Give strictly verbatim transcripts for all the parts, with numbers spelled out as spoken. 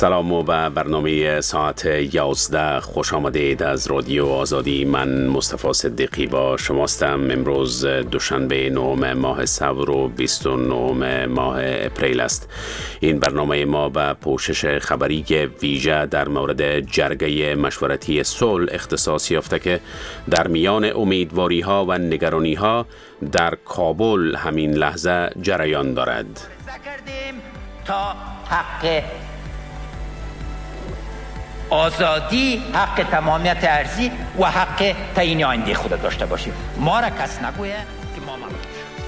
سلام و به برنامه ساعت یازده خوش آمدید از رادیو آزادی. من مصطفی صدیقی با شماستم. امروز دوشنبه نهم ماه ثور و بیست و نهم ماه اپریل است. این برنامه ما به پوشش خبری ویژه در مورد جرگه مشورتی صلح اختصاص یافته که در میان امیدواری ها و نگرانی ها در کابل همین لحظه جریان دارد. تا حق آزادی، حق تمامیت ارضی و حق تعیین آینده خود داشته باشیم. ما را کس نگویه که ما ممنون.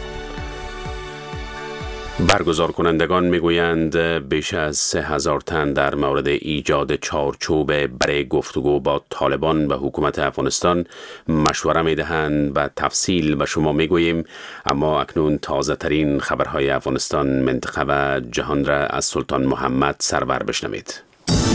برگزار کنندگان میگویند بیش از سه هزار تن در مورد ایجاد چارچوب برای گفتگو با طالبان و حکومت افغانستان مشوره میدهند و تفصیل به شما میگوییم. اما اکنون تازه ترین خبرهای افغانستان، منطقه و جهان را از سلطان محمد سرور بشنوید.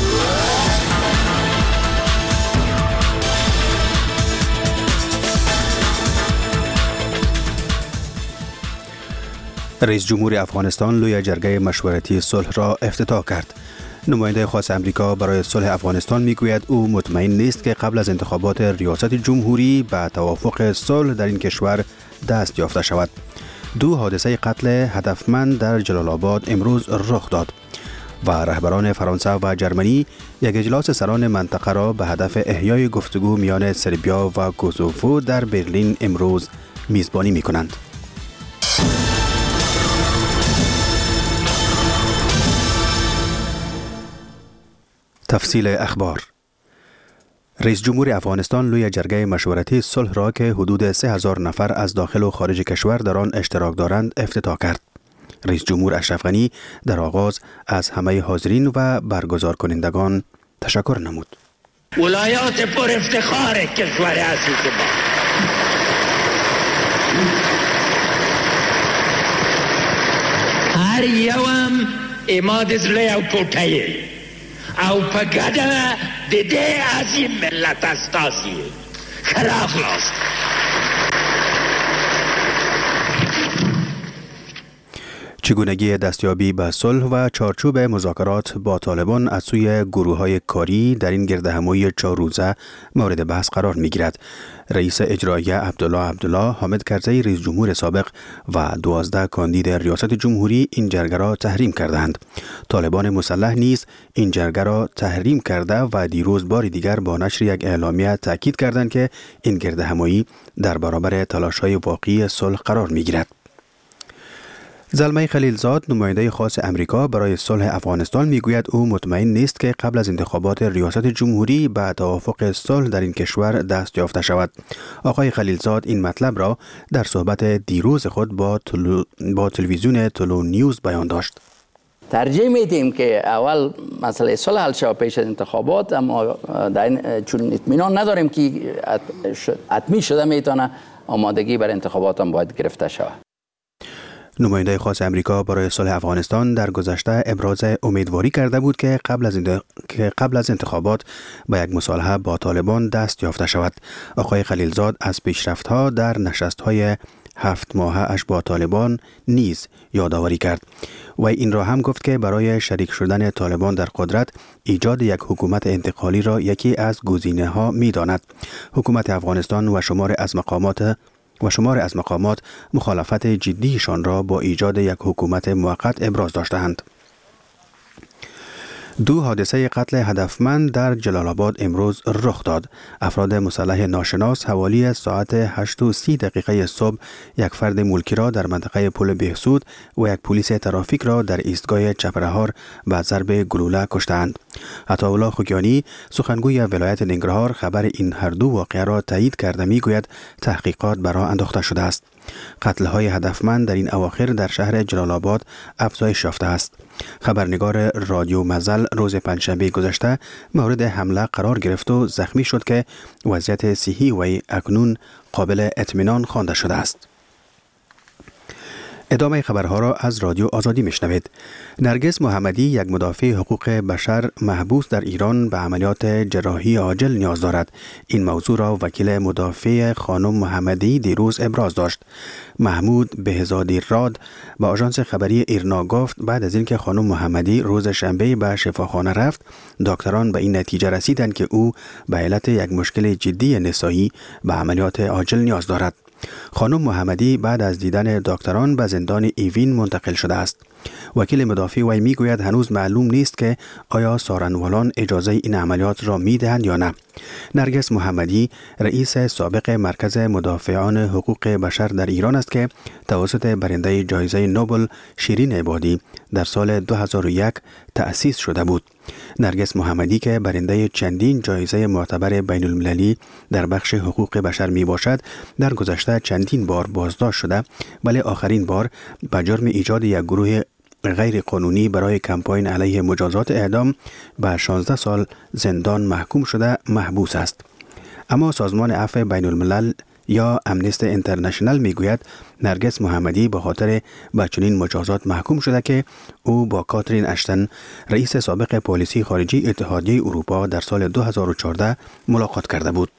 رئیس جمهور افغانستان لوی جرگه مشورتی صلح را افتتاح کرد. نماینده خاص امریکا برای صلح افغانستان میگوید او مطمئن نیست که قبل از انتخابات ریاست جمهوری به توافق صلح در این کشور دست یافته شود. دو حادثه قتل هدفمند در جلال آباد امروز رخ داد و رهبران فرانسه و جرمنی یک اجلاس سران منطقه را به هدف احیای گفتگو میان سربیا و کوزوو در برلین امروز میزبانی میکنند. تفصیل اخبار. رئیس جمهور افغانستان لوی جرگه مشورتی صلح را که حدود سه هزار نفر از داخل و خارج کشور در آن اشتراک دارند افتتاح کرد. رئیس جمهور اشرف غنی در آغاز از همه حاضرین و برگزار کنندگان تشکر نمود. ولایات پر افتخار کشور عزیز ما، هر یوم اماد زلی او پوتایی او پا گده دیده از این ملت استازی خلاف لاست. چگونگی دستیابی به صلح و چارچوب مذاکرات با طالبان از سوی گروه‌های کاری در این گردهمایی چهار روزه مورد بحث قرار می‌گیرد. رئیس اجرایی عبدالله عبدالله، حامد کرزی رئیس جمهور سابق و دوازده کاندید ریاست جمهوری این جرگه را تحریم کردند. طالبان مسلح نیز این جرگه را تحریم کرده و دیروز بار دیگر با نشر یک اعلامیه تاکید کردند که این گردهمایی در برابر تلاش‌های واقعی صلح قرار می‌گیرد. زلمه خلیلزاد، نماینده خاص امریکا برای صلح افغانستان میگوید او مطمئن نیست که قبل از انتخابات ریاست جمهوری به توافق صلح در این کشور دست یافته شود. آقای خلیلزاد این مطلب را در صحبت دیروز خود با, تلو... با تلویزیون تلو نیوز بیان داشت. ترجیح میدیم که اول مسئله صلح حل شود پیش از انتخابات، اما در این چون اطمینان نداریم که حتمی شده میتونه آمادگی برای انتخابات هم باید گرفته شود. نماینده خاص امریکا برای صلح افغانستان در گذشته ابراز امیدواری کرده بود که قبل از انت... که قبل از انتخابات با یک مصالحه با طالبان دست یافته شود. آقای خلیلزاد از پیشرفت‌ها در نشست‌های هفت ماهه اش با طالبان نیز یادآوری کرد و این را هم گفت که برای شریک شدن طالبان در قدرت ایجاد یک حکومت انتقالی را یکی از گزینه‌ها می‌داند. حکومت افغانستان و شمار از مقامات و شمار از مقامات مخالفت جدیشان را با ایجاد یک حکومت موقت ابراز داشتند. دو حادثه قتل هدفمند در جلال آباد امروز رخ داد. افراد مسلح ناشناس حوالی ساعت هشت و سی دقیقه صبح یک فرد ملکی را در منطقه پل بهسود و یک پلیس ترافیک را در ایستگاه چپرهار به ضرب گلوله کشتند. عطاالله خوگیانی، سخنگوی ولایت ننگرهار، خبر این هر دو واقعه را تایید کرده میگوید تحقیقات بر آن انداخته شده است. قتل‌های هدفمند در این اواخر در شهر جلال آباد افزایش یافته است. خبرنگار رادیو مزل روز پنجشنبه گذشته مورد حمله قرار گرفت و زخمی شد که وضعیت صحی وی اکنون قابل اطمینان خوانده شده است. ادامه خبرها را از رادیو آزادی میشنوید. نرگس محمدی، یک مدافع حقوق بشر محبوس در ایران، به عملیات جراحی عاجل نیاز دارد. این موضوع را وکیل مدافع خانم محمدی دیروز ابراز داشت. محمود بهزادی راد با آژانس خبری ایرنا گفت بعد از اینکه خانم محمدی روز شنبه به شفاخانه رفت، دکتران به این نتیجه رسیدند که او به علت یک مشکل جدی نسایی به عملیات عاجل نیاز دارد. خانم محمدی بعد از دیدن دکتران به زندان ایوین منتقل شده است. وکیل مدافع وی می گوید هنوز معلوم نیست که آیا سارنوالان اجازه این عملیات را می دهند یا نه. نرگس محمدی رئیس سابق مرکز مدافعان حقوق بشر در ایران است که توسط برنده جایزه نوبل شیرین عبادی در سال دو هزار و یک تأسیس شده بود. نرگس محمدی که برنده چندین جایزه معتبر بین المللی در بخش حقوق بشر می باشد، در گذشته چندین بار بازداشت شده، ولی آخرین بار به جرم ایجاد یک گروه غیر قانونی برای کمپاین علیه مجازات اعدام به شانزده سال زندان محکوم شده محبوس است. اما سازمان عفو بین الملل یا امنیست اینترنشنال میگوید نرگس محمدی به خاطر به چنین مجازات محکوم شده که او با کاترین اشتن، رئیس سابق پالیسی خارجی اتحادیه اروپا، در سال دو هزار و چهارده ملاقات کرده بود.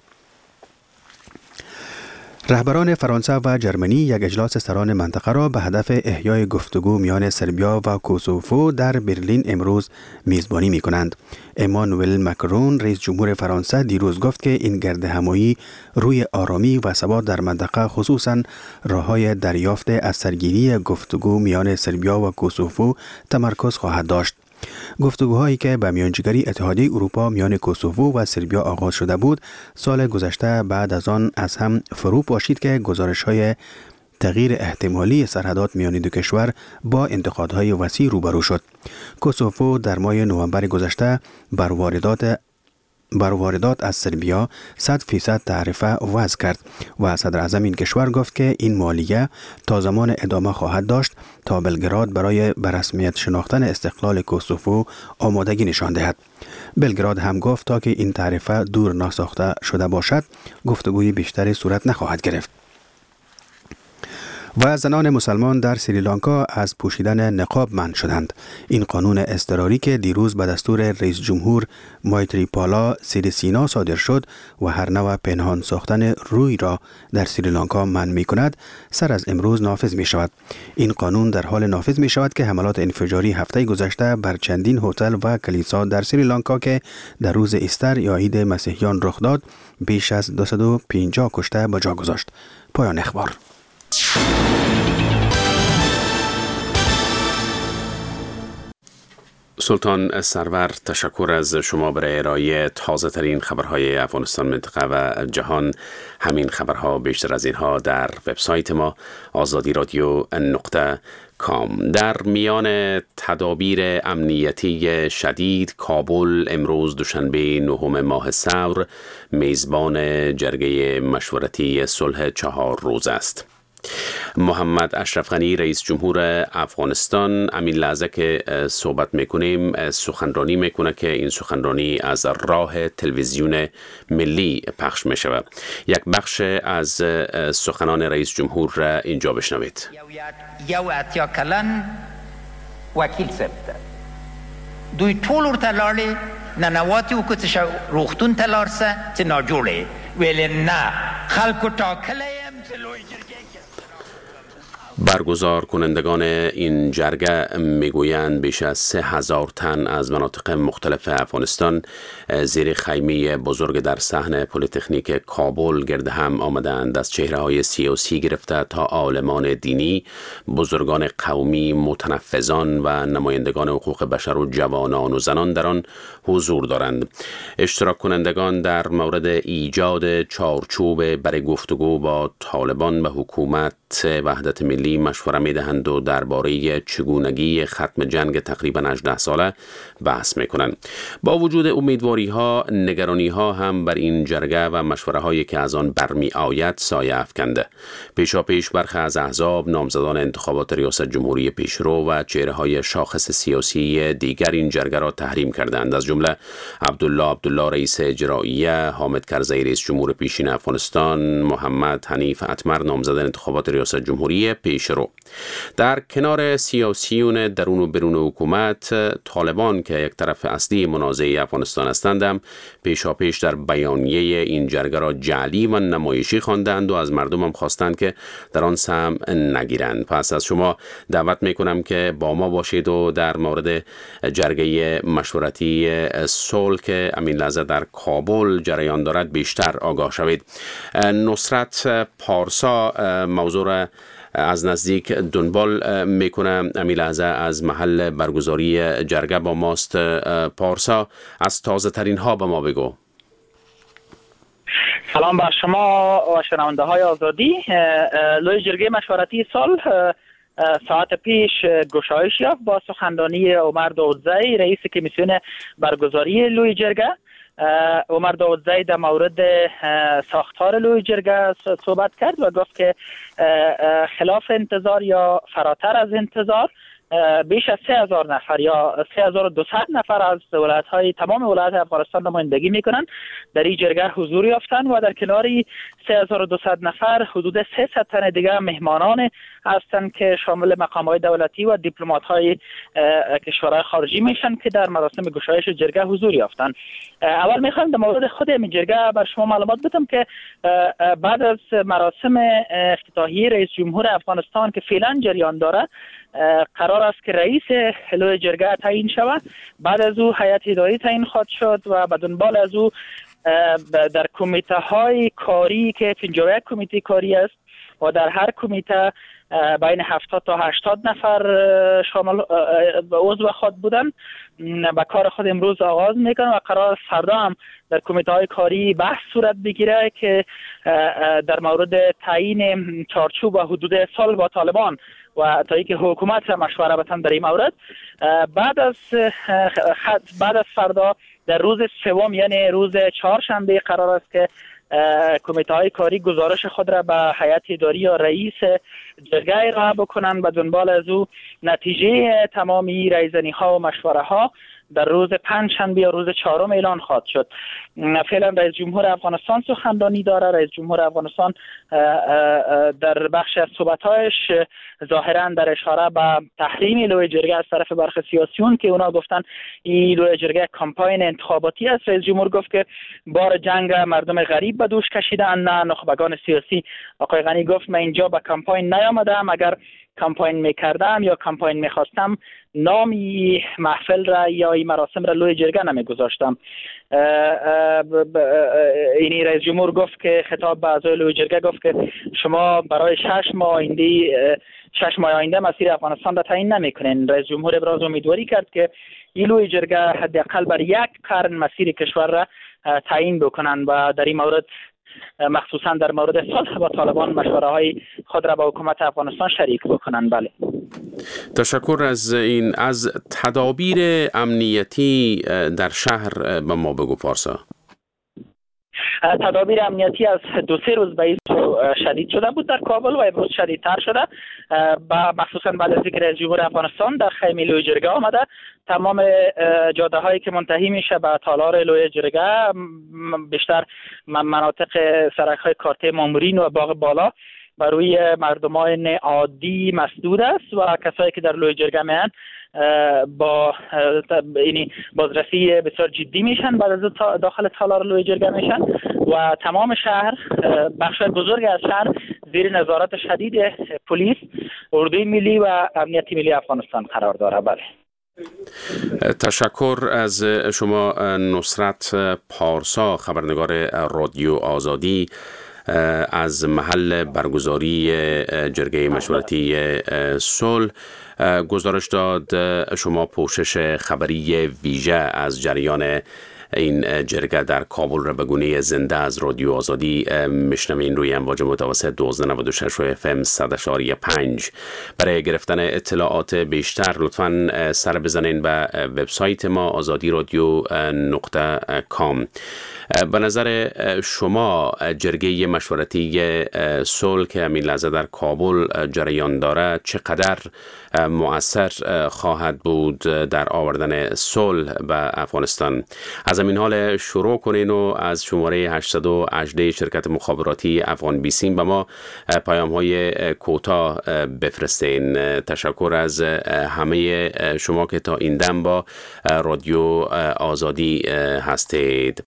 رهبران فرانسه و جرمنی یک اجلاس سران منطقه را به هدف احیای گفتگو میان سربیا و کوسوفو در برلین امروز میزبانی می کنند. امانوئل مکرون، رئیس جمهور فرانسه، دیروز گفت که این گردهمایی روی آرامی و ثبات در منطقه، خصوصاً راه‌های دریافت از سرگیری گفتگو میان سربیا و کوسوفو تمرکز خواهد داشت. گفتگوهایی که به میانجیگری اتحادیه اروپا میان کوسوو و سربیا آغاز شده بود، سال گذشته بعد از آن از هم فرو پاشید که گزارش‌های تغییر احتمالی سرحدات میان دو کشور با انتقادهای وسیع روبرو شد. کوسوو در ماه نوامبر گذشته بر واردات بر واردات از سربیا صد فیصد تعرفه وضع کرد و صدر اعظم این کشور گفت که این مالیه تا زمان ادامه خواهد داشت تا بلگراد برای به رسمیت شناختن استقلال کوسوو آمادگی نشان دهد. بلگراد هم گفت تا که این تعرفه دور نساخته شده باشد، گفتگوی بیشتری صورت نخواهد گرفت. و زنان مسلمان در سریلانکا از پوشیدن نقاب منع شدند. این قانون اضطراری که دیروز به دستور رئیس جمهور مایتریپالا سیریسینا صادر شد و هر نوع پنهان ساختن روی را در سریلانکا منع می کند، سر از امروز نافذ می شود. این قانون در حال نافذ می شود که حملات انفجاری هفته گذشته بر چندین هتل و کلیسا در سریلانکا که در روز ایستر یا عید مسیحیان رخ داد، بیش از دویست و پنجاه کشته به جا گذاشت. پایان اخبار. سلطان سرور، تشکر از شما برای ارائه تازه ترین خبرهای افغانستان، منطقه و جهان. همین خبرها بیشتر از اینها در وبسایت ما آزادی رادیو نقطه کام. در میان تدابیر امنیتی شدید، کابل امروز دوشنبه نهم ماه ثور میزبان جرگه مشورتی صلح چهار روز است. محمد اشرف غنی، رئیس جمهور افغانستان، همین لحظه که صحبت میکنیم سخنرانی میکنه که این سخنرانی از راه تلویزیون ملی پخش میشود. یک بخش از سخنان رئیس جمهور را اینجا بشنوید. یو اتیا کلن وکیل سبت دوی طول ورته لاړې ننواتې وکړو چې روغتون ته لاړ سه چې ناجوړې ویلې نه خلکو ټاکلی یم چې لوی جرګې برگزار کنندگان این جرگه میگویند بیش از سه هزار تن از مناطق مختلف افغانستان زیر خیمه بزرگ در صحن پلی‌تکنیک کابل گرد هم آمدند. از چهره های سیاسی گرفته تا عالمان دینی، بزرگان قومی، متنفذان و نمایندگان حقوق بشر و جوانان و زنان در آن حضور دارند. اشتراک کنندگان در مورد ایجاد چارچوب برای گفتگو با طالبان و حکومت وحدت ملی مشوره می دهند و درباره چگونگی ختم جنگ تقریبا هجده ساله بحث می کنند. با وجود امیدواری ها، نگرانی ها هم بر این جرگه و مشوره هایی که از آن برمی آید سایه افکنده. پیشا پیش برخی از احزاب، نامزدان انتخابات ریاست جمهوری پیشرو و چهره های شاخص سیاسی دیگر این جرگه را تحریم کردند. از جمله عبدالله عبدالله رئیس اجرائیه، حامد کرزی رئیس جمهور پیشین افغانستان، محمد حنیف اتمر نامزد انتخابات ریاست جمهوری پیش پیشرو. در کنار سیاسیون درون و بیرون حکومت، طالبان که یک طرف اصلی منازعه افغانستان هستند هم پیشاپیش در بیانیه این جرگه را جعلی و نمایشی خواندند و از مردم هم خواستند که در آن سهم نگیرند. پس از شما دعوت میکنم که با ما باشید و در مورد جرگه مشورتی صلح که همین لحظه در کابل جریان دارد بیشتر آگاه شوید. نصرت پارسا موضوع را از نزدیک دنبال میکنه، همین لحظه از محل برگزاری جرگه با ماست. پارسا، از تازه ترین ها به ما بگو. سلام بر شما و شنونده های آزادی. لوی جرگه مشورتی صلح ساعت پیش گشایش یافت با سخنرانی عمر داودزی، رئیس کمیسیون برگزاری لوی جرگه. عمر داودزی در مورد ساختار لوی جرگه صحبت کرد و گفت که خلاف انتظار یا فراتر از انتظار بیش از سه هزار نفر یا سه هزار و دویست نفر از ولایت‌های تمام ولایت افغانستان نمایندگی میکنن در این جرگه حضور یافتن و در کناری سه هزار و دویست نفر حدود سیصد تن دیگه مهمانان هستند که شامل مقام‌های دولتی و دیپلمات‌های کشورهای خارجی میشن که در مراسم گشایش جرگه حضور یافتن. اول میخوام در مورد خود این جرگه بر شما معلومات بدم که بعد از مراسم افتتاحیه رئیس جمهور افغانستان که فعلا جریان داره، قرار است که رئیس لوی جرگه تعیین شود. بعد از او هیئت اداری تعیین خواهد شد و به دنبال از او در کمیته های کاری که پنجاه و یک کمیته کاری است و در هر کمیته بین هفتاد تا هشتاد نفر شامل عضو خود بودن با کار خود امروز آغاز میکنن و قرار است فردا هم در کمیته های کاری بحث صورت بگیره که در مورد تعیین چارچوب و حدود صلح با طالبان و تا اینکه حکومت مشوره بتن در این مورد. بعد از بعد از فردا در روز سوم یعنی روز چهارشنبه قرار است که کمیته های کاری گزارش خود را به هیئت اداری یا رئیس جرگه ارائه بکنند. به دنبال از او نتیجه تمامی رایزنی ها و مشوره ها در روز پنج شنبه یا روز چهارم اعلان خواهد شد. فعلا رئیس جمهور افغانستان سخنرانی داره. رئیس جمهور افغانستان در بخش از صحبت‌هایش ظاهراً در اشاره به تحریم لوی جرگه از طرف برخی سیاسیون که اونا گفتن این لوی جرگه کمپاین انتخاباتی است. رئیس جمهور گفت که بار جنگ مردم غریب به دوش کشیدن، نه نخبگان سیاسی. آقای غنی گفت من اینجا به کمپاین نیامدم، اگر کمپاین میکردم یا کمپاین میخواستم نامی محفل را یا این مراسم را لوی جرگه نمیگذاشتم. اینی رئیس جمهور گفت که خطاب به اعضای لوی جرگه گفت که شما برای شش ماه آینده شش ماه آینده مسیر افغانستان را تعیین نمیکنین. رئیس جمهور ابراز امیدواری کرد که این لوی جرگه حداقل بر یک قرن مسیر کشور را تعیین بکنن و در این مورد مخصوصا در مورد صلح با طالبان مشوره های خود را با حکومت افغانستان شریک بکنن. بله، تشکر از این. از تدابیر امنیتی در شهر به ما بگو پارسا. تدابیر امنیتی از دو سه روز به شدید شده بود در کابل و امروز شدیدتر شده، با مخصوصا بعد از اینکه رئیس جمهور افغانستان در خیمه لوی جرگه آمده. تمام جاده هایی که منتهی میشه به تالار لوی جرگه، بیشتر مناطق سرک های کارته مامورین و باغ بالا بر روی مردمان عادی مسدود است و کسایی که در لوی جرگه میان با یعنی بازرسی بسیار جدی میشن. بعد از داخل تالار لوی جرگه میشن و تمام شهر، بخش بزرگ از شهر زیر نظارت شدید پلیس، اردوی ملی و امنیت ملی افغانستان قرار داره. بله، تشکر از شما نصرت پارسا، خبرنگار رادیو آزادی، از محل برگزاری جرگه مشورتی صلح گزارش داد. شما پوشش خبری ویژه از جریان این جرگه در کابل را به گونه زنده از رادیو آزادی میشنوین روی امواج متوسط دوازده نود و شش و اف ام صد اشاری پنج. برای گرفتن اطلاعات بیشتر لطفاً سر بزنین به وبسایت ما آزادی رادیو نقطه کام. به نظر شما جرگه مشورتی صلح که همین لحظه در کابل جریان داره چقدر مؤثر خواهد بود در آوردن صلح به افغانستان؟ از همین حال شروع کنین و از شماره هشتصد و هجده شرکت مخابراتی افغان بیسیم به ما پیام های کوتاه بفرستین. تشکر از همه شما که تا این دم با رادیو آزادی هستید.